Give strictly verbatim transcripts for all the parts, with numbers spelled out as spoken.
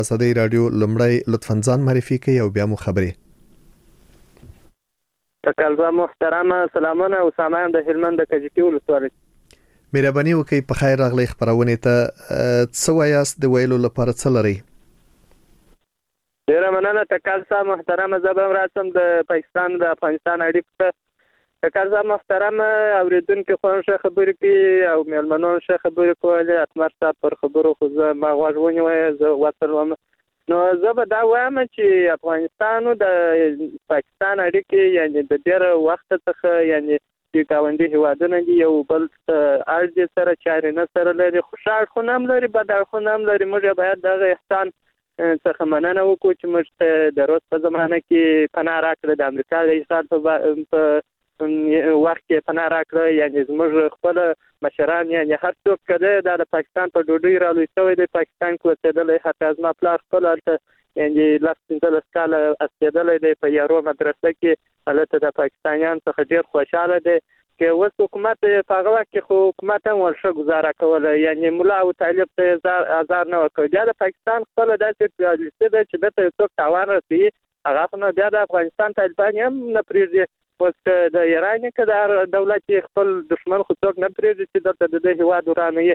صدې رادیو لمړی لطفاً ځان معرفي کړئ او بیا مو خبرې. تکلزه محترمه سلامونه اسامه د هلمند د کجکی ولسوالۍ. مهرباني وکړئ په خیر راغلی خبرونه ته څه وایاست د ویلو لپاره څه لري؟ ډیره مننه تکلزه محترمه زبم راتم د پاکستان د افغانستان اړیکې تکلزه محترمه اوریدونکو خوښه خبرې کوي او مېلمنو ښه خبرې کولې اتمر صاحب پر خبرو خو زه ما غوښونی وای زه وصلوم نو زه به دا وایم چې افغانستان او د پاکستان اړیکې یعنی د ډېر وخت څخه یعنی چې گاونډي هیوادونه دي یو بل اړ سره چارې نه سره لري خوشحال خو نام لري بد خو نام لري موږ باید دغه احسان څخه مننه وکړو چې موږ د روس په زمانه کې پناه راکړه د امریکا د حساب په وخت کې پناه راکړه یعنی زموږ خپل مشران یعنی هر څوک کده د پاکستان په ډوډۍ رالوي شوی د پاکستان کو ستدلې حتی از ما پلار خپل یعنی لاستنده سکاله استدلې د په یارو مدرسه کې البته د پاکستانیان څخه ډیر خوشاله دي چې اوس حکومت په هغه وخت کې حکومت هم ورشه گزاره کوله یعنی مولا او طالب ته هزار نه ورکړي د پاکستان خپل داسې لیست ده چې د څوک تاوان رسي هغه نه د افغانستان طالبان هم نه پریږدي اوس د ایران کې د دولت خپل دشمن خو څوک نه پریږدي چې د دې هیواد ورانه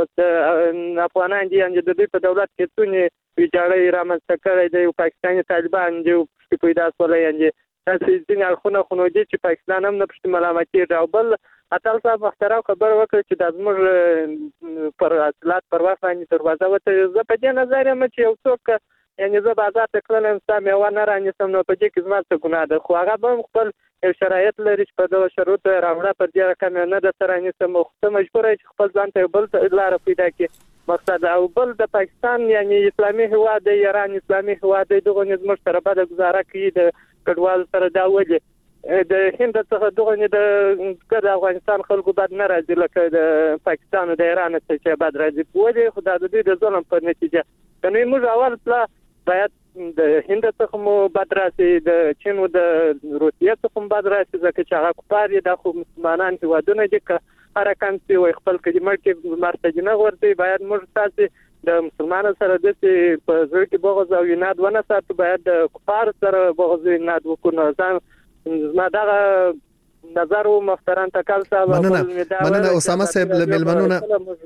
اوس افغانان دي چې د دې په دولت کې څونه ویجاړي رامنځته کړي د پاکستاني طالبان دی چې پیدا سولې یعنی تاسو ځینې خونه خونه دي چې پاکستان هم نه پښتو ملامتي او بل اتل صاحب محترم خبر وکړ چې د زموږ پر اصلات پر واسطه دروازه وته زه په دې نظر یم چې یو څوک یعنی زه بازار ته کړم سم یو نه رانیسم نو په دې کې زما څه ګناه ده خو هغه به خپل شرایط لري چې په دغه شروط راوړه پر دې رقم نه د سره نیسم خو ته مجبور یې خپل ځان ته بل لار پیدا کړي مقصد او بل د پاکستان یعنی اسلامي هیواد د ایران اسلامي هیواد دغه نظم سره به گزاره کوي د کډوال سره دا ولې د هند څخه دغه د افغانستان خلکو بد نه راځي لکه د پاکستان او د ایران څخه بد راځي ولې خدای دې د ظلم په نتیجه کني موږ اول پلا باید د هند څخه مو بد راځي د چین او د روسیې څخه مو بد راځي ځکه چې هغه کفار دي د خو مسلمانان هیوادونه دي که هر کان سی وي خپل کلمه کې مرتجنه ورته باید موږ تاسو د مسلمانانو سره د په ځل کې بغض او یناد ونه ساتو باید د کفار سره بغض او یناد وکړو ځان ما دا نظر او محترم تکل صاحب مننه مننه اسامه صاحب له ملمنونه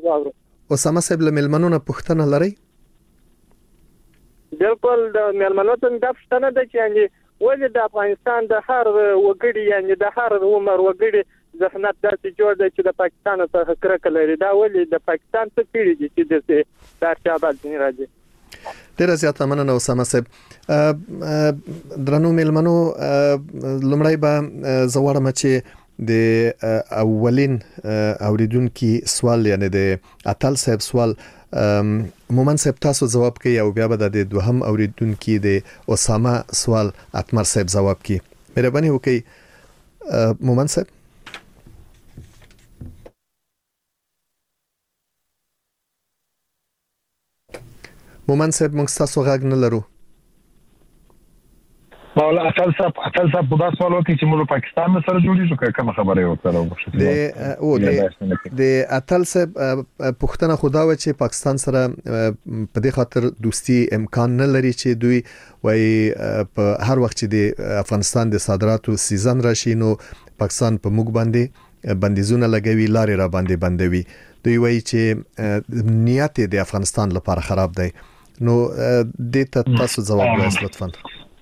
اسامه صاحب له ملمنونه پښتنه لري بالکل د ملمنو ته د پښتنه د چې ولې د افغانستان د هر وګړي یعنی د هر عمر وګړي ذهنیت داسې جوړ دی چې د پاکستان څخه کرکه لري دا ولې د پاکستان څخه پیړي دي چې د دارچابل نه راځي ډیر زیات مننه اسامه صاحب درنو ملمنو لمړی به زوړم چې د اولین اوریدونکو سوال یعنی د اتل صاحب سوال مومن صاحب تاسو جواب کوي او بیا به د دوهم اوریدونکو د اسامه سوال اتمر صاحب جواب کوي مهرباني وکړئ مومن صاحب مومن صاحب موږ تاسو غږ نه لرو مولا اتل صاحب اتل صاحب په تاسو سوال وکړي چې موږ پاکستان سره جوړیږو کوم خبره یو سره د او د د اتل صاحب پښتنه خدا و چې پاکستان سره په دې خاطر دوستي امکان نه لري چې دوی وای په هر وخت چې د افغانستان د صادراتو سیزن راشي نو پاکستان په موږ باندې بندیزونه لګوي لارې را باندې بندوي دوی وای چې نیت د افغانستان لپاره خراب دی نو د تاسو جواب وایي لطفا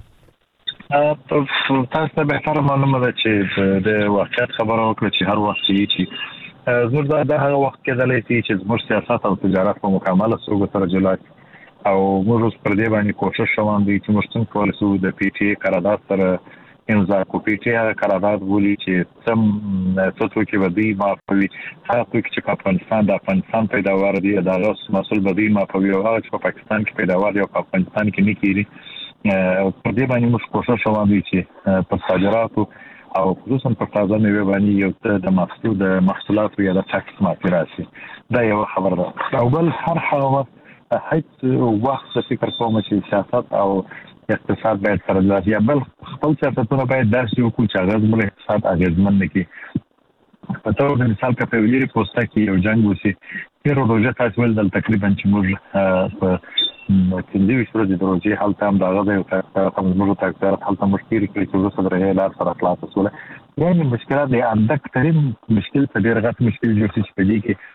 تاسو به تر معلومه ده چې د واقعیت خبره وکړه چې هر وخت چې زور دا هغه وخت کې د لې چې زموږ سیاست او تجارت په مکمله توګه سره جلات او موږ پر دې باندې کوشش روان دي چې موږ څنګه کولای شو د پی ټی قرارداد سره امضا کو پی ټی قرارداد ولي چې سم څه کې ودی ما کوي هغه چې افغانستان د افغانستان پیداوار دی دا اوس مسول بدی ما کوي او هغه چې په پاکستان کې پیداوار دی او په افغانستان کې نه کیږي په دې باندې موږ کوشش روان دي چې په صادراتو او خصوصا په تازه میوه باندې یو څه د محصول د محصولاتو یا د ټاکس مافي راشي دا یو خبر ده او بل هر هغه هیڅ وخت فکر کوم چې سیاست او اقتصاد باید سره لاسي یا بل خپل سیاستونه باید داسې وکړو چې هغه زموږ اقتصاد اغیزمن کړي په توګه د مثال په ویلي پوسټه کې یو جنگ وسی تیر ورځ تاسو ول د تقریبا چې موږ په کندي ورځې د روزي حالت هم دا غوډه او تاسو موږ ته اکثر حالت مشکل کې چې ورسره درې لار سره خلاص وسوله یعنی مشکلات د اندک ترين مشکل په ډیر غټ مشکل جوړ شي په دې کې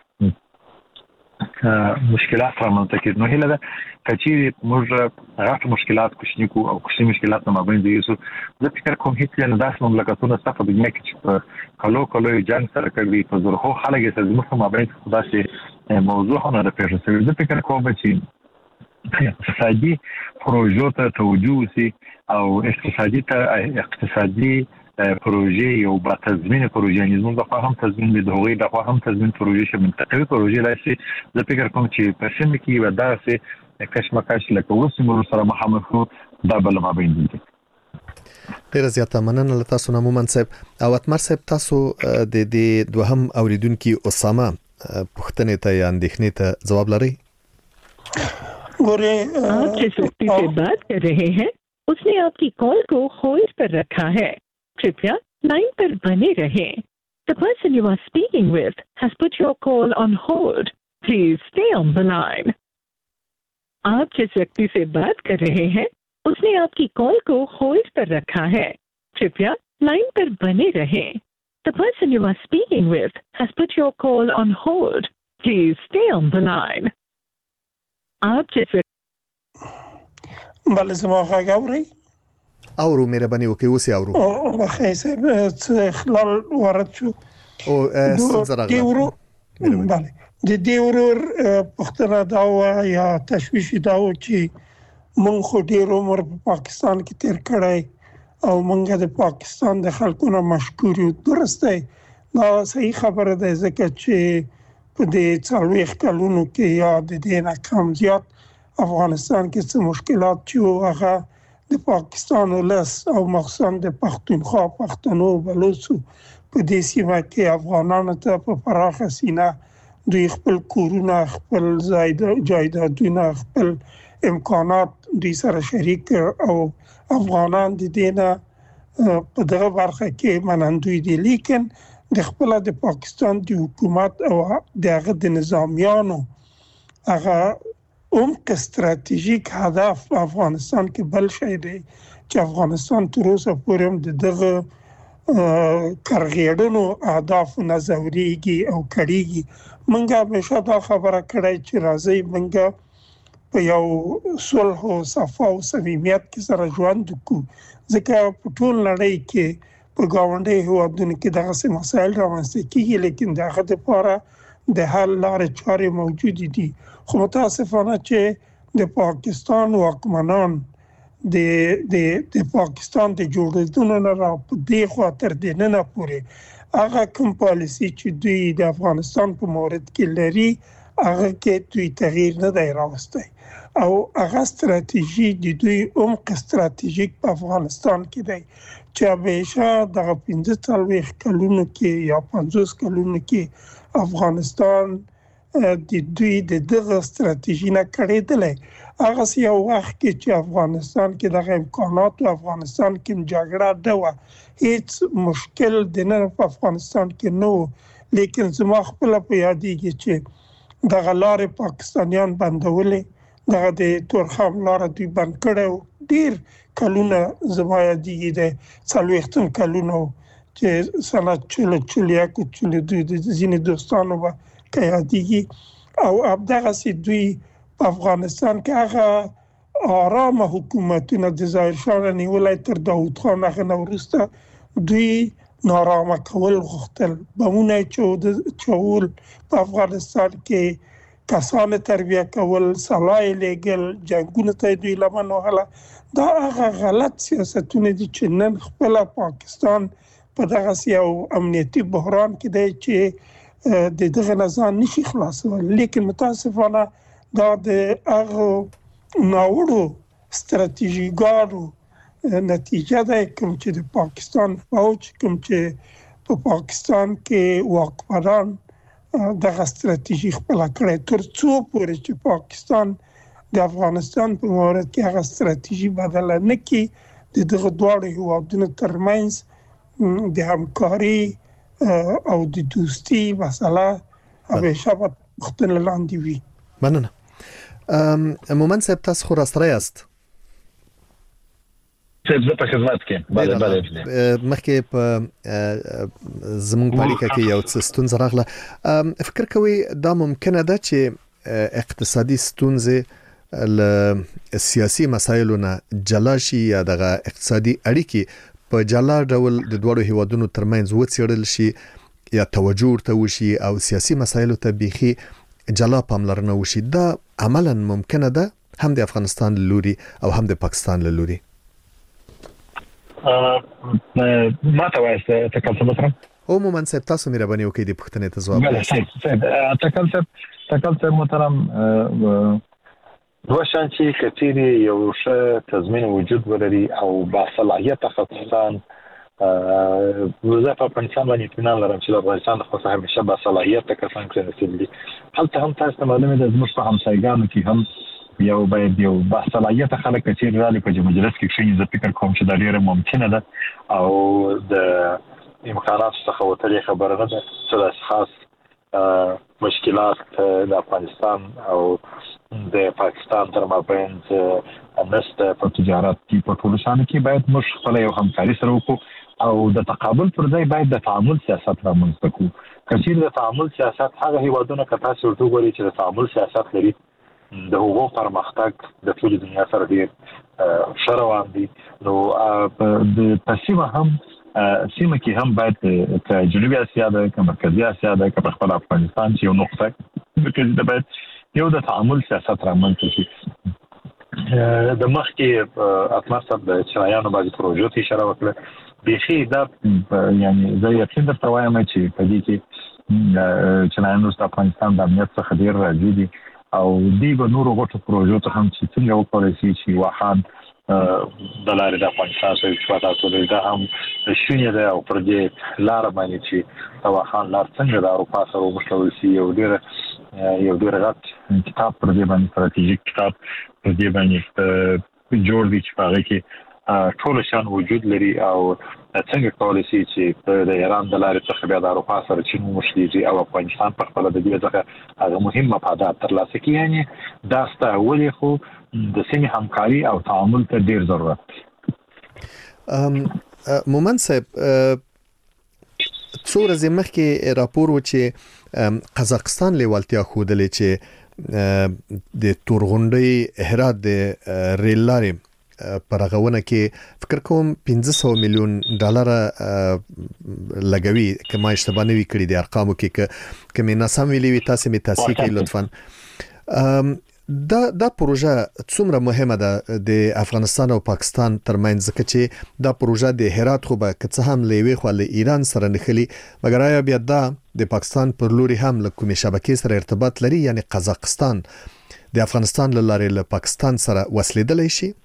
مشکلات رامنځته کېږي نو هله دا کچې موږ غټ مشکلات کوشنی کو او کوشنی مشکلات نه مابین دي یو زه فکر کوم هیڅ نه داس مملکتونه صفه د دنیا کې چې کلو کلو جنگ سره کوي په زرخو خلک یې زموږ مابین خدا شي موضوع نه راپېښ شوی زه فکر کوم چې اقتصادي پروژو ته توجه سي او اقتصادي ته اقتصادي پروژه یو با تضمین پروژه نظام د خواهم تضمین د هغوی د خواهم تضمین پروژه شه منطقوي پروژه لاسي زه فکر کوم چې په سیمه کې وداسه کشمکش لکه وسمو سره مخامخ دا بل ما بین دي ډیر زیاته مننه له تاسو نه مومن صاحب او اتمر صاحب تاسو د دې دوهم اوریدونکو اسامه پښتنې ته یا اندېښنې ته جواب لرئ गोरे आप जिस व्यक्ति से बात कर रहे हैं उसने आपकी कॉल को होल्ड पर रखा है कृपया लाइन पर बने रहें The person you are speaking with has put your call on hold. Please stay on the line. आप जिस व्यक्ति से बात कर रहे हैं उसने आपकी कॉल को होल्ड पर रखा है कृपया लाइन पर बने रहें The person you are speaking with has put your call on hold. Please stay on the line. आप जिस بله زما غږ اورئ اورو مهرباني وکړئ اوس یې اورو او بخیر صاحب څه خلل وارد شو او ستاسو دیورو بله د دیورور پښتنه دا یا تشویش دا و چې مونږ خو ډیر عمر په پاکستان کې تیر کړی او مونږ د پاکستان د خلکو نه مشکور یو درسته دا صحیح خبره ده ځکه چې په دې څلوېښت کلونو کې یا د دې نه کم زیات افغانستان کې څه مشکلات چې هغه د پاکستان ولس او مخصوصا د پښتونخوا پښتنو بلوچو په دې سیمه کې افغانانو ته په پراخه سینه دوی خپل کورونه خپل جایدادونه خپل امکانات دوی سره شریک او افغانان د دې نه په دغه برخه کې منندوی دي لیکن د خپل د پاکستان د حکومت او دغه د نظامیانو هغه عمق استراتیژیک هدف په افغانستان کې بل شی دی چې افغانستان تر اوسه پورې د دغه کارګړنو اهداف نظریږي او کړيږي منګه همیشه دا خبره کړای چې راځي منګه په یو صلح او صفا او صمیمیت کې سره ژوند وکړو ځکه په ټول نړۍ کې په گاونډي هیوادونو کې دغه څه مسایل رامنځته کیږي لیکن دغه لپاره د حل لارې چارې موجود دي خو متاسفانه چې د پاکستان واکمنان د د د پاکستان د جوړېدو نه را په دې خاطر د نه نه پورې هغه کوم پالیسي چې دوی د افغانستان په مورد کې لري هغه کې دوی تغییر نه دی راوستی او هغه ستراتیژي د دوی عمق استراتیژیک په افغانستان کې دی چې همیشه دغه پنځه څلوېښت کلونو کې یا پنځوس کلونو کې افغانستان د دوی د دغه ستراتیژي نه کړېدلې هغه یو وخت کې چې افغانستان کې دغه امکانات او افغانستان کې جګړه ده و هیڅ مشکل د نه په افغانستان کې نو لیکن زما خپل په یادېږي چې دغه لارې پاکستانیان بندولې دغه د تورخم لار دوی بند کړو ډیر کلونه زما یادېږي د څلوېښتم کلونو چې سنه چلو چلیا کو چلو دوی د ځینې دوستانو به که یادېږي او همدغسې دوی په افغانستان کې هغه آرامه حکومتونه د ظاهرشاه نه نیولی تر داود خان هغه نه وروسته دوی نارامه کول غوښتل بمونه یې چول په افغانستان کې کسان تربیه کول سلای لېږل جنګونو ته دوی لمن وهله دا هغه غلط سیاستونه دي چې نن خپله پاکستان په دغسې یو امنیتي بحران کې دی چې د دغه نه ځان نشي خلاصولی لیکن متاسفانه دا د هغو ناوړو ستراتیژیګانو نتیجه ده کوم چې د پاکستان فوج کوم چې په پاکستان کې واکمنان دغه ستراتیژي خپله کړې تر څو پورې چې پاکستان د افغانستان په مورد کې هغه ستراتیژي بدله نه کړي د دغه دواړو هیوادونو ترمنځ د همکاري او د دوستي مسله همیشه په پوښتنه لاندې وي. مننه. مومن صاحب تاسو خو راستری است زه په خدمت کې بله بله مخکې په زموږ په اړیکه کې یو څه ستونزه راغله. فکر کوي دا ممکنه ده چې اقتصادي ستونزې له سیاسي مسایلو نه جلا شي یا دغه اقتصادي اړیکې په جلا ډول د دوړو هیوادونو ترمنځ وڅېړل شي یا توجه ورته وشي او سیاسي مسایلو ته بيخي جلا پاملرنه وشي. دا عملاً ممکنه ده هم د افغانستان له لوري او هم د پاکستان له لوري. ما ته وایسته تکل څه مطرم عموما صاحب تاسو مهرباني وکړئ د پوښتنې ته ځواب بله صاحب تکل صاحب تکل صاحب محترم دوه شان چې کچېرې یو ښه تضمین وجود ولري او باصلاحیته افغانستان زه په افغانستان باندې اطمینان لرم چې د افغانستان د خو همیشه باصلاحیته کسان کېناستلي دي. هلته هم تاسو ته معلومه ده زموږ په همسایګانو کې هم یو باید یو باصلاحیته خلک چې رالي په مجلس کې کښیني. زه فکر کوم چې دا ډیره ممکنه ده او د امکانات څخه وتلې خبره نه ده چې د خاص مشکلات د افغانستان او د پاکستان تر مابین نشته په تجارت کې په ټولو شانو کې باید موږ خپل یو همکاري سره وکړو او د تقابل پر ځای باید د تعامل سیاست رامنځته کړو. کچېرې د تعامل سیاست هغه هیوادونه که تاسو ورته وګورئ چې د تعامل سیاست لري د هغو پرمختګ د ټولې دنیا سره ډېر ښه روان دي. نو د پسیمه هم سیمه کې هم باید که جنوبي اسیا ده که مرکزي اسیا ده که په خپل افغانستان چې یو نقطه مرکزي ده باید یو د تعامل سیاست رامنځته شي. د مخکې اتمر صاحب د چینایانو بعضې پروژو ته اشاره وکړه. بیخي دا یعنې زه یقین درته وایم چې په دې کې چینایانو د افغانستان د امنیت څخه ډېر راضي دي او دی به نورو غټو پروژو ته هم چې څنګه وکړای شي چې واخان د لارې د افغانستان سره ارتباطات ولري دا هم شونې ده او پر دې لاره باندې چې د واخان لار څنګه د اروپا سره وموښلول شي. یو ډېر یو ډېر غټ کتاب پر دې باندې ستراتیژیک کتاب پر دې باندې جوړ دی چې په هغه کې ټول شان وجود لري او څنګه کولای شي چې د ایران د لارې څخه بیا د اروپا سره چین وموښلېږي او افغانستان په خپله د دې څخه هغه مهم مفادات ترلاسه کړي. یعنې دا ستا ولې خو د سیمې همکاري او تعامل ته ډېر ضرورت دی. مومن صاحب څو ورځې مخکې راپور و چې قزاقستان لیوالتیا ښودلې چې د تورغونډۍ هرات د ریل لارې په رغونه کې فکر کوم پنځه سوه میلیون ډالر لګوي که ما اشتباه نه وي کړي د ارقامو کې که که مې ناسم ویلي وي تاسې مې تصحیح کړئ لطفا. دا دا پروژه څومره مهمه ده د افغانستان او پاکستان ترمنځ ځکه چې دا پروژه د هرات خو به که څه هم له یوې خوا له ایران سره نښلي مګر آیا بیا دا د پاکستان پر لوري هم له کومې شبکې سره ارتباط لري یعنې قزاقستان د افغانستان له لارې له پاکستان سره وصلېدلی شي؟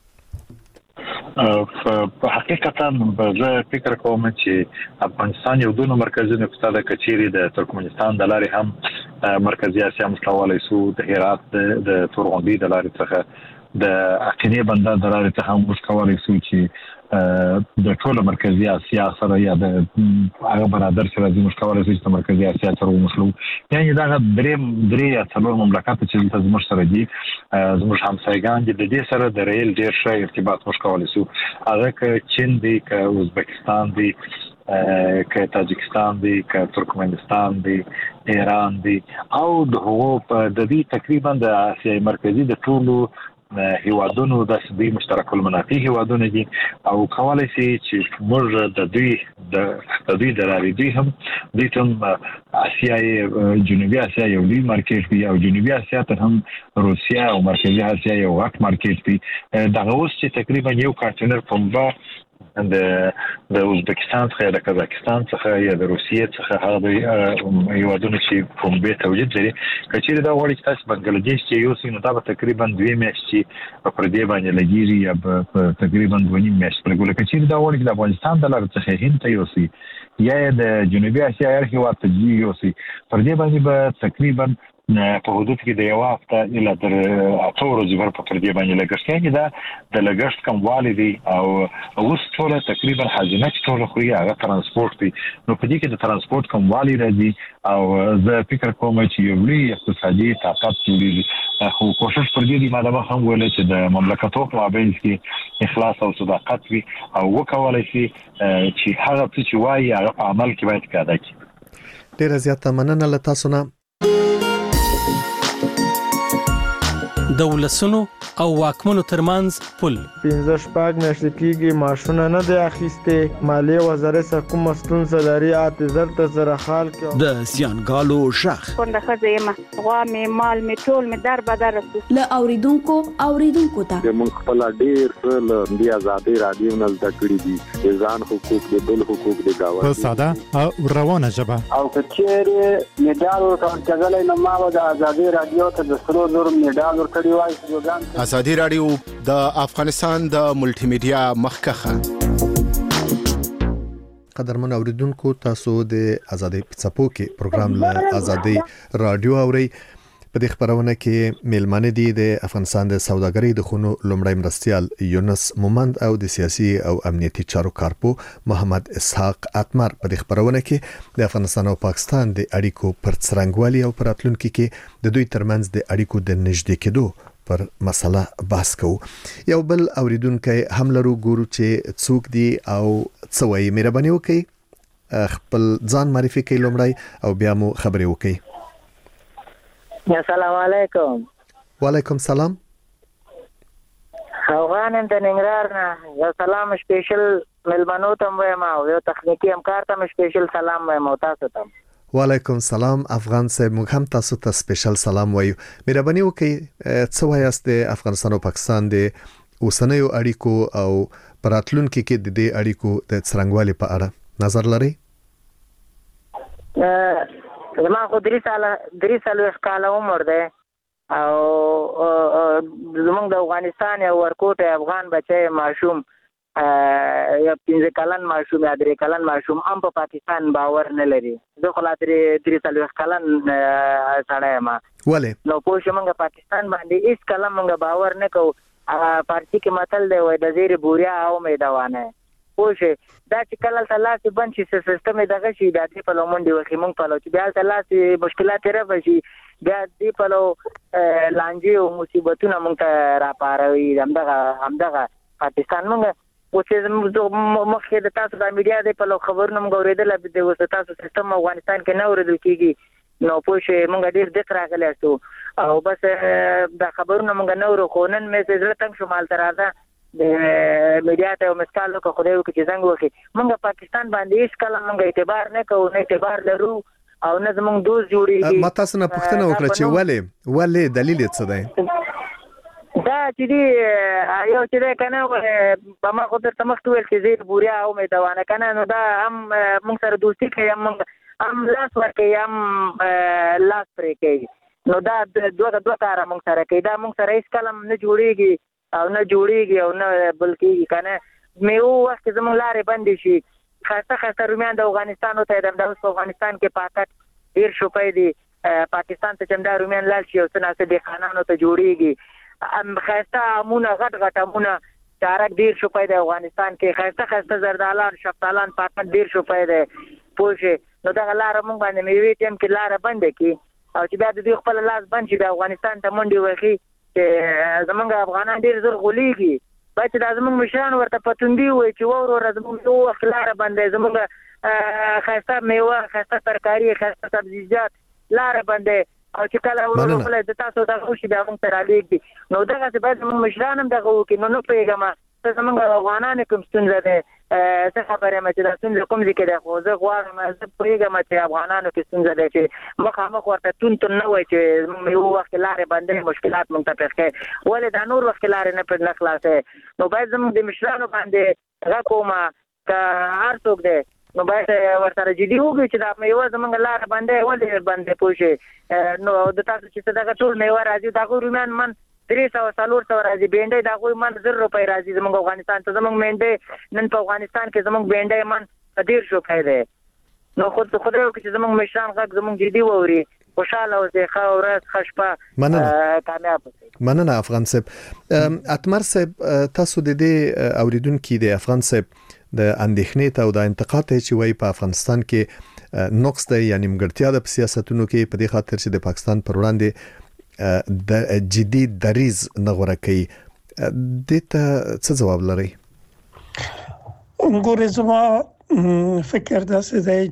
په حقیقتا زه فکر کوم چې افغانستان یو دوه مرکزي نقطه ده. کچېرې د ترکمنستان د لارې هم مرکزي اسیا مستولی سو د هرات د تورغونډۍ د لارې څخه د اقینې بندر د لارې څخه هم موږ کولی سو چې د ټول مرکزي اسیا سره یا د هغه برادر سره زموږ کولی سو چې د مرکزي اسیا سره وموښلو. یعنې دغه درې درې یا څلور مملکت چې دلته زموږ سره دي زموږ همسایګان دي د دې سره د ریل ډېر ښه ارتباط موږ کولی سو. هغه که چین دی که ازبکستان دی که تاجکستان دی که ترکمنستان دی ایران دی او د هغو د دې تقریبا د اسیای مرکزي د ټولو هیوادونو د دوی مشترک المنافع هیوادونه دي او کولای شي چې موږ د دوی د دوی د لارې دوی هم دوی هم اسیا جنوبي اسیا یو لوی مارکیټ دی او جنوبي اسیا ته هم روسیا او مرکزي اسیا یو غټ مارکیټ دی. دغه اوس چې تقریبا یو کانټینر پنبه د د ازبکستان څخه د قزاقستان څخه یا د روسیې څخه هغه هیوادونه چې پنبې تولید لري کچېرې دا غواړي چې تاسو بنګلادیش چې یوسئ نو دا به تقریبا دوې میاشتې پر دې باندې لګېږي یا به تقریبا دوه نیم میاشتې لګول. کچېرې دا غواړي چې د افغانستان د لارې څخه هند ته یوسئ یا د جنوبي اسیا هر هیواد ته یوسئ پر دې باندې به تقریبا په حدود کې د یو هفته اله تر اته ورځې ور په دې باندې لګښت کې دا د لګښت کموالی دی او اوس ټول تقریبا حاجنه ټول خو هغه ترانسپورت دی نو په دې کې د ترانسپورت کموالی راځي او زه فکر کوم چې یو لوی اقتصادي طاقت جوړیږي خو کوشش پر دې دی ماده هم ویل چې د مملکتونو په مابین کې اخلاص او صداقت وي او وکولای شي چې هغه څه چې وایي هغه په عمل کې باید کاده کړي. ډیره زیاته مننه له تاسو نه. د ولسونو او واکمنو ترمنځ پل پنځه شپږ میاشتې کېږي معاشونه نه دی اخیستې. مالیې وزارت سره کومه ستونزه لري اته زر ته زره خال کې د زیانګالو شخ کونډه ښځه یم غوا مې مال مې ټول مې در بدر رسو له اوریدونکو اوریدونکو ته موږ خپل ډیر څه له دې آزادۍ راډیو نه زده کړي دي د ځان حقوق د بل حقوق د گاوند په ساده او روانه ژبه او کچېره میډال ورکړل کېدل نو ما د آزادۍ راډیو ته د سرو زر میډال ورکړی وای. آزادي رادیو د افغانستان د ملټي میډیا مخکخه. قدرمن اوریدونکو تاسو د آزادۍ په څپو کې پروګرام له آزادۍ رادیو اوري. په دې خبرونه کې میلمانه دي د افغانستان د سوداګرۍ د خونو لومړی مرستيال یونس مومند او د سیاسي او امنیتي چارو کارپو محمد اسحاق اتمر. په دې خبرونه کې د افغانستان او پاکستان د اړیکو پر څرنګوالي او پراتلونکو کې د دوی ترمنځ د اړیکو د نږدې کېدو پر مسله بحث کوو. یو بل اوریدونکو هم لرو ګورو چې څوک دی او څه وایي. مهرباني وکړئ خپل ځان معرفي کړئ لومړی او بیا مو خبرې وکړئ. السلام علیکم. وعلیکم سلام. افغانم د ننګرهار نه یو سلام سپیشل ملمنو ته وایم او یو تخنیکی همکار ته سپیشل سلام وایم تاسو ته. وعلیکم سلام افغان صاحب موږ هم تاسو ته سپیشل سلام وایو. مهرباني وکړئ څه وایاست د افغانستان او پاکستان د اوسنیو اړیکو او پراتلونکو کې د دې اړیکو د څرنګوالي په اړه نظر لرئ؟ زما خو درې ساله درې سالو کاله عمر دی او زمونږ د افغانستان یو ورکوټ افغان بچی ماشوم یا پنځه کلن ماشوم یا درې کلن ماشوم هم په پاکستان باور نه لري. زه خو لا درې درې سالو کلن سړی یم. ولې نو پوه شو موږ پاکستان باندې هیڅ کله موږ باور نه کوو. فارسي کې متل دی وایي د زیر بوریا او میدوانه پوه شي دا چې کله تلاسي بند شي سیستم دغه شي د دې په لومړي وخت موږ په لو چې بیا تلاسي مشکلات رافي شي بیا دې په لو لانجې او مصیبتونه موږ ته راپاروي. همدغه همدغه پاکستان موږ او چې مخکې د تاسو د میډیا د په لو خبرونه موږ اورېدل د وسه تاسو سیستم افغانستان کې نه اورېدل کیږي نو پوه شي موږ ډېر دقت راغلی شو او بس د خبرونه موږ نه اورو. خو نن مې زړه تنګ شو مال تر راځه د میډیا ته مسکال کو خدای وکړي چې څنګه وکړي. موږ پاکستان باندې هیڅ کله موږ اعتبار نه کوو نه اعتبار لرو او نه زموږ دوست جوړیږي. ما تاسو نه پوښتنه وکړه چې ولې ولې دلیل څه دی؟ دا چې دی یو چې دی کنه په ما خو درته مخکې ویل چې زیر بوریا او میدوانه کنه نو دا هم موږ سره دوستي کوي هم هم لاس ورکوي هم لاس پرې کوي. نو دا دوه دوه کاره موږ سره کوي. دا موږ سره هیڅ کله نه جوړیږي او نه جوړیږي او نه بلکې کنه میو وخت زموږ لارې بندې شي. خاصه خاصه رومیان د افغانستان ته د اوس افغانستان کې پاکټ ډیر شوپای دي پاکستان ته چنده رومیان لال شي او څنګه د خانانو ته جوړیږي. ام خاصه امونه غټ غټ امونه چارک ډیر شوپای د افغانستان کې خاصه خاصه زردالان شفتالان پاکټ ډیر شوپای دي پوه. نو دا لار موږ باندې میوي ټیم کې لار بندې کی او چې بیا د دې خپل لاس بند شي د افغانستان ته منډي وخی چې زمونږ افغانان ډیر زر غولېږي. باید چې دا زمونږ مشران ورته پتوندي وي چې وورو زمونږ یو وخت لاره بندې زمونږ خاصه میوه خاصه ترکاري خاصه سبزیجات لاره بندې او چې کله ورغله د تاسو د خوشي بیا موږ تر اړیږي. نو دغه څه باید زمونږ مشران هم دغه وکړي. نو نو پیغام ته زمونږ افغانان کوم ستونزه ده څه خبره مې چې دا ستونزه کوم ځای کې ده خو زه غواړم زه پیغام چې افغانانو کې ستونزه ده چې مخامخ ورته تون تون نه وای چې یو وخت لارې باندې مشکلات موږ ته پیښ کړي ولې دا نور وخت لارې نه پر نه خلاصې. نو باید زموږ د مشرانو باندې هغه کومه که هر څوک دی نو باید ورسره جدي وګوري چې دا میوه زموږ لاره باندې ولې باندې پوه شي. نو د تاسو چې دغه ټول میوه راځي دا رومیان من درې سوه څلور سوه راځي بینډۍ د هغوی من زر روپۍ راځي زموږ افغانستان ته. زموږ بینډۍ نن په افغانستان کې زموږ بینډۍ من په ډېر شوقی دی. نو خود خدای وکړي چې زموږ مشران غږ زموږ جدي واوري خوشاله اوسئ، ښه ورځ، ښه شپه، کامیاب اوسئ. مننه افغان صاحب. اتمر صاحب، تاسو د دې اوریدونکو د افغان صاحب د اندېښنې ته او د انتقاد ته چې وایي په افغانستان کې نقص دی یا نیمګړتیا ده په سیاستونو کې، په دې خاطر چې د پاکستان پر وړاندې د جدي دریز نه غوره کوي، دې ته څه جواب لرئ؟ ګورې، زما فکر داسې دی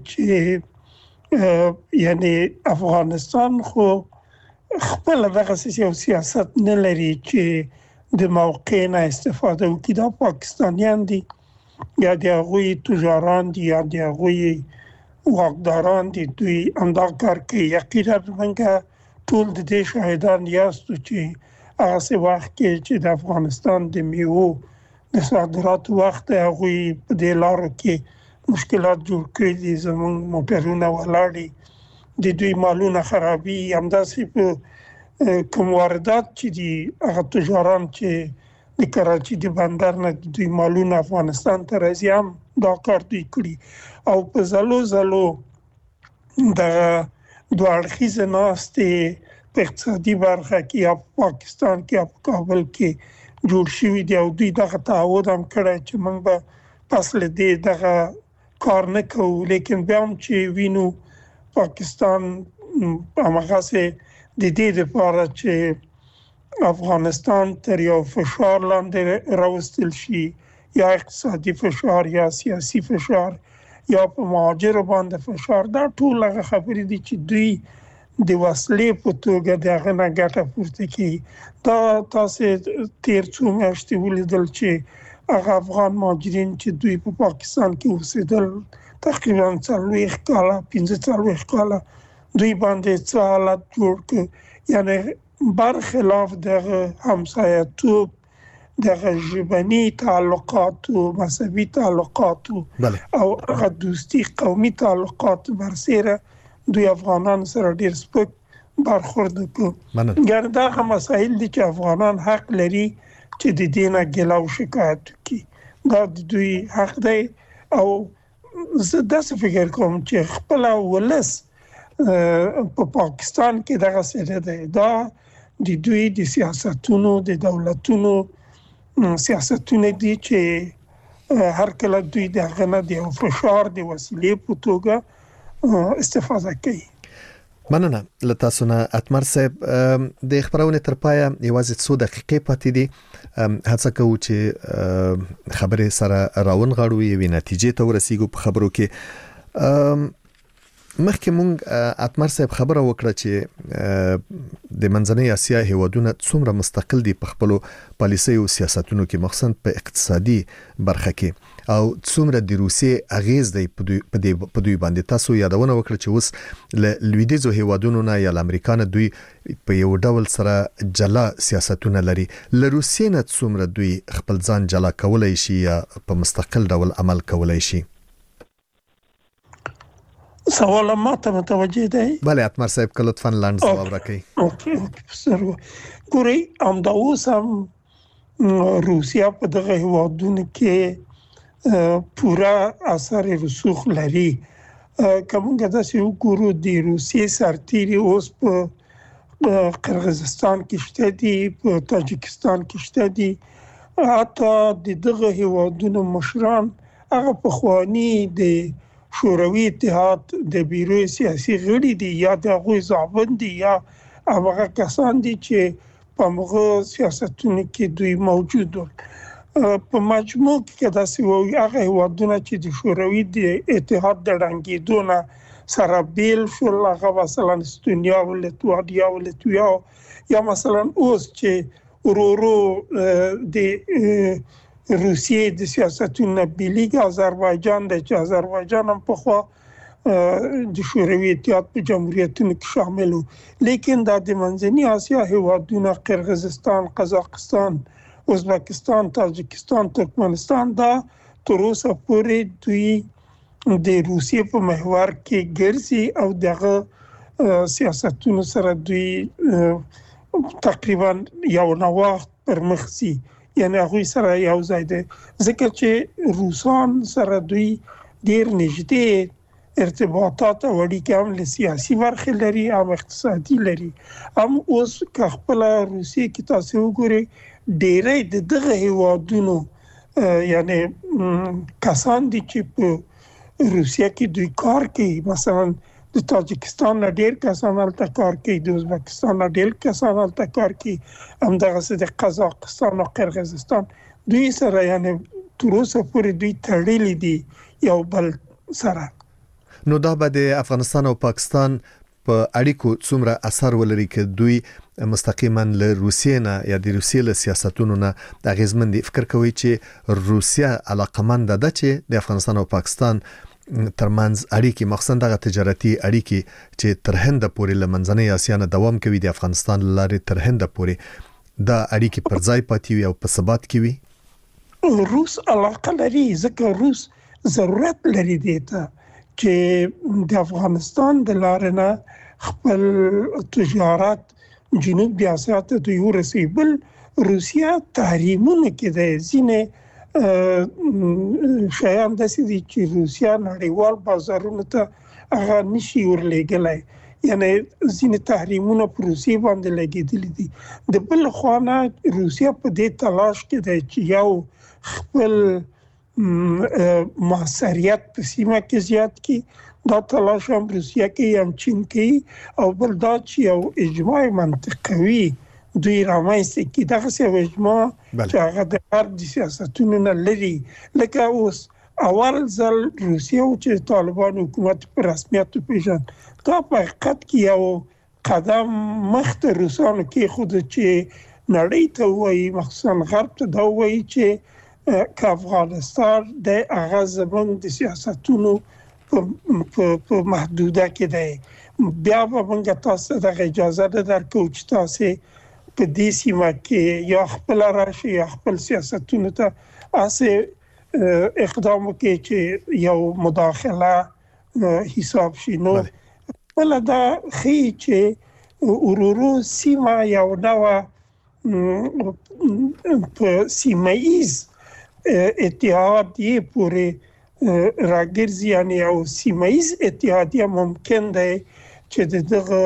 چې یعنی افغانستان خو خپل دغه سیاست نه لري چې د موقع نه استفاده وکړي. دا پاکستانیان دي یا د هغوی تجاران دي یا د هغوی واکداران دي، دوی همدا کار کوي. یقینا موږ ټول د دې شاهدان یاستو چې هغه وخت کې چې د افغانستان د میوو د صادراتو وخت هغوی په دې لارو کې مشکلات جوړ کړي دي، زموږ موټرونه ولاړ دي، د دوی مالونه خرابي. همداسې په کوم واردات چې دي هغه تجاران چې د کراچي د بندر نه دوی مالونه افغانستان ته راځي هم دا کار دوی کړي. او په زلو زلو د دوه اړخیزې ناستې په اقتصادي برخه کې یا پاکستان کې یا کابل کې جوړ شوي دي او دوی دغه تعهد هم کړی چې موږ به پس له دې دغه کار نه کوو. لیکن بیا هم چې وینو پاکستان هماغسې د دې لپاره چې افغانستان تر یو فشار لاندې راوستل شي، یا اقتصادي فشار یا سیاسي فشار یا په مهاجرو باندې فشار، دا ټول هغه خبرې دي چې دوی د وسلې په توګه د هغه نه ګټه پورته کوي. دا تاسې تیر څو میاشتې ولیدل چې هغه افغان مهاجرین چې دوی په پاکستان کې اوسېدل تقریبا څلوېښت کاله پنځه څلوېښت کاله دوی باندې څه حالت جوړ کړ، یعنی برخلاف دغه همسایه‌توب، دغه ژبني تعلقاتو، مذهبي تعلقاتو او هغه دوستي قومي تعلقاتو برسېره دوی افغانان سره ډېر سپک برخورد وکړ. ګر دغه مسایل دي چې افغانان حق لري چې د دې نه ګیله او شکایت وکړي، دا د دوی حق دی. او زه داسې فکر کوم چې خپل ولس په پاکستان کې دغه څه دی، دا د دوی د سیاستونو د دولتونو سیاستونه دي چې هر کله دوی د هغه نه د فشار د وسیلې په توګه استفاده کوي. مننه له تاسو نه اتمر صاحب. د خبرونه تر پایه یوازې څو دقیقې پاتې دي، هڅه کوو چې خبرې سره راون غاړو یوې نتیجې ته ورسیږو په خبرو کې. مخکې مونږ اتمر صاحب خبره وکړه چې د منځنۍ اسیا هیوادونه څومره مستقل دي په خپل پالیسي او سیاستونو کې، مخصوصا په اقتصادي برخه کې، او څومره د روسیې اغیز دی په دوی باندې. تاسو یادونه وکړه چې اوس له لویدیځو هیوادونو نه یا امریکا نه دوی په یو ډول سره جلا سیاستونه لري. له روسیې نه څومره دوی خپل ځان جلا کولای شي یا په مستقل ډول عمل کولای شي؟ سوال ما ته متوجه دی؟ بله اتمر صاحب که لطفاً لاند جواب راکړئ. اوکې اوکې ګورئ، همدا اوس هم روسیا په دغه هیوادونو کې پوره اثر رسوخ لري. که موږ داسې وګورو د روسیې سرتیري اوس په قرغیزستان کې شته دي، په تاجکستان کې شته دي، حتی د دغه هیوادونو مشران هغه پخواني د شوروي اتحاد د بیروی سیاسي غړي دي یا د هغوی ضابط دي یا هغه کسان دي چې په هغه سیاستونو کې دوی موجود ول. په مجموع کې داسې وایي هغه هیوادونه چې د شوروي د اتحاد د ړنګېدو نه سره بیل شول، هغه مثلا استونیا او لیتوانیا او لیتویا، یا مثلا اوس چې ورو ورو د روسیې د سیاستونو بیلیږي، آذربایجان دی چې آذربایجان هم پخوا د شوروي اتحاد په جمهوریتونو کې شامل و. لیکن دا د منځنۍ اسیا هیوادونه قرغیزستان، قزاقستان، ازبکستان، تاجکستان، ترکمنستان، دا تر اوسه پورې دوی د روسیې په محور کې ګرځي او دغه سیاستونو سره دوی تقریبا یو نواخت پر مخ ځي، یعنی هغوی سره یو ځای دی. ځکه چې روسان سره دوی ډېر نږدې ارتباطات او اړیکې هم له سیاسي برخې لري او اقتصادي لري. هم اوس که خپل روسیې کې تاسو وګورئ ډېرې د دغه هیوادونو یعنی کسان دي چې په روسیه کې دوی کار کوي، مثلا د تاجکستان نه ډېر کسان هلته کار کوي، د ازبکستان نه ډېر کسان هلته کار کوي، همدغسې د قزاقستان او قرغیزستان دوی سره یعنی تر اوسه پورې دوی تړلي دي یو بل سره. نو دا به د افغانستان او پاکستان په اړیکو څومره اثر ولري چې دوی مستقیما له روسیې نه یا د روسیې له سیاستونو نه اغیزمن دي؟ فکر کوي چې روسیه علاقمند ده چې د افغانستان او پاکستان ترمنځ اړیکې مخصوصا دغه تجارتي اړیکې چې تر هند پورې له منځنۍ اسیا نه دوام کوي د افغانستان لارې تر هند پورې دا اړیکې پر ځای پاتې وي او په ثبات کې وي؟ روس علاقه لري ځکه روس ضرورت لري دیته چې د افغانستان د لارې نه خپل تجارت جنوب د اسیا ته دوی ورسوي. بل روسیه تحریمونه کې د ځینې شیان داسې دي چې روسیه نړیوال بازارونو ته هغه نشي ورلېږلی، یعنی ځینې تحریمونه په روسیې باندې لګېدلي دي. د بل خوا نه روسیه په دې تلاش کې دی چې یو خپل موثریت په سیمه کې زیات کړي. دا تلاش هم روسیه کې هم چین کې او بل دا چې یو اجماع منطقوي دوی رامنځته کړي، دغسې یو اجماع چې هغه د غرب د سیاستونو نه لري. لکه اوس اول ځل روسیه چې طالبان حکومت په رسمیت وپېژند، دا په حقیقت کې یو قدم مخته روسانو کېښود چې نړۍ ته ووایي، مخصوصا غرب ته دا ووایي چې که افغانستان د هغه زموږ د سیاستونو په محدوده کې دی، بیا به موږ تاسو دغه اجازه نه درکوو چې تاسو په دې سیمه کې یا خپل راشي یا خپل سیاستونو ته اسې اقدام وکړي چې یو مداخله حساب شي. نو بل دا ښیي چې ورورو سیمه یو نوع په سیمه ایز اتحادیه پورې راګرځي، یعنی یو سیمه ایز اتحادیه ممکن دی چې د دغه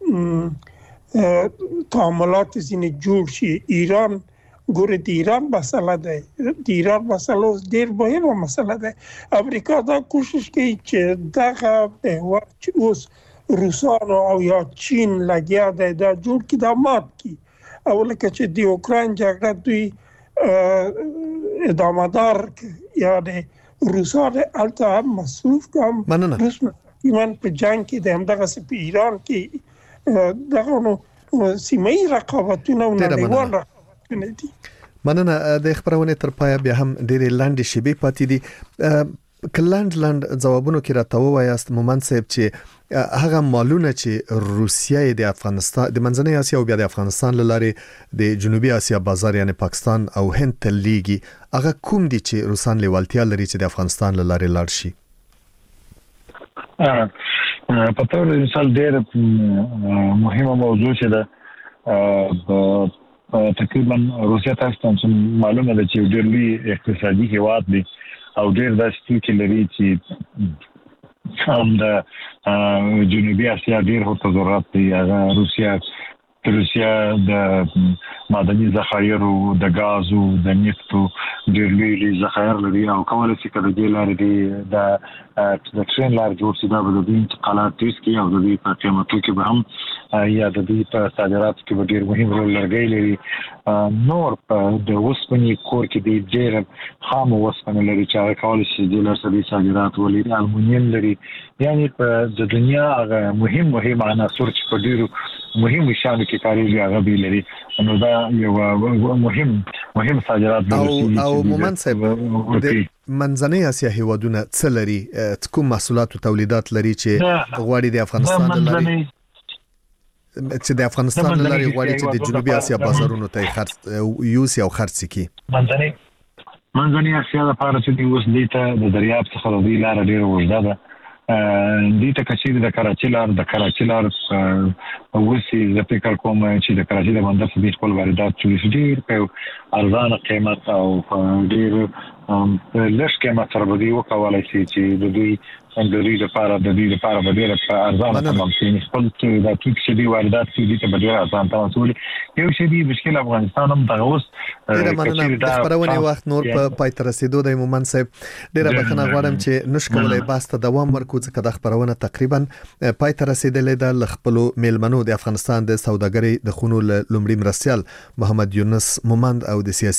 تعاملات ځینې جوړ شي. ایران ګوره د ایران مسله دی، د ایران مسله اوس ډېر مهمه مسله دی. امریکا دا کوشش کوي چې دغه محور چې اوس روسانو او یا چین لګیا دی دا جوړ کړي، دا مات کړي. او لکه چې د اوکراین جګړه دوی ادامه دار یعنی روسان هلته هم مصروف کم روس مستقیما په جنگ کې د همدغسې په ایران کې دغه نو سیمه‌ایي رقابتونه او نړیوال رقابتونه دي. مننه. د خبرونې تر پایه بیا هم ډېرې لنډې شیبې پاتې دي. که لنډ لنډ ځوابونو کې راته ووایاست مومند صاحب چې هغه مالونه چې روسیه د افغانستان د منځنۍ اسیا او بیا د افغانستان له لارې د جنوبي اسیا بازار یعنی پاکستان او هند ته لیږي، هغه کوم دي چې روسان لیوالتیا لري چې د افغانستان له لارې لاړ شي؟ په تور مثال ډېر مهمه موضوع چې ده تقریبا روسیه تاسو ته معلومه ده چې ډېر لوی اقتصادي هیواد دی او ډېر داسې توکي لري چې هم د جنوبي اسیا ډېر هوته ضرورت دی. هغه روسیه روسیه د معدني ذخایرو، د غازو، د نفتو ډېر لوی ذخایر لري او کولی شي که د دې لارې د د ټرین لارې جوړ شي، دا به د دوی انتقالات تیز کړي او د دوی په قیمتو کې به هم یا د دوی په صادراتو کې به ډېر مهم رول لرګی لري. نور په د اوسپنې کور کې د ډېر خامه اوسپنه لري چې هغه کولی شي د لارې سره صادرات ولري. المونیم لري، یعنی په د دنیا هغه مهم مهم عناصر چې په ډېرو مهم شانو کې کاریږي هغه به لري. نو دا یو مهم مهم صادرات دي. او مومند صاحب د منځنۍ اسیا هیوادونه څه لري؟ کوم محصولات او تولیدات لري چې غواړي د افغانستان لري چې د افغانستان لري غواړي چې د جنوبي اسیا بازارونو ته خرڅ یوسي او خرڅ کړي؟ منځنۍ منځنۍ اسیا لپاره چې اوس دیته د دریاب څخه د لار ډیره وژده ده. دې ته کچې د کراچۍ لار د کراچۍ لار اوسې زه فکر کوم چې د کراچۍ د بندر څخه خپل واردات چې ډېر په ارزانه قیمت او ډېر لږ قیمت سره به وکولای شي چې د دوی د دوی لپاره د دوی لپاره به ډېر په ارزانه تمام شي خپل چې د توکي چې دی واردات کې دي ته به ډېر ارزان تمام یو شی دی مشکل افغانستان هم دغه اوس د خبرونه وخت نور په پای تر رسیدو د مومن صاحب ډېر بخښنه غواړم چې نش کولای باسته دوام ورکو ځکه د خبرونه تقریبا پای تر رسیدلې د خپل میلمنو د افغانستان د سوداګرۍ د خونو لومړي مرستيال محمد یونس مومند او د سیاسي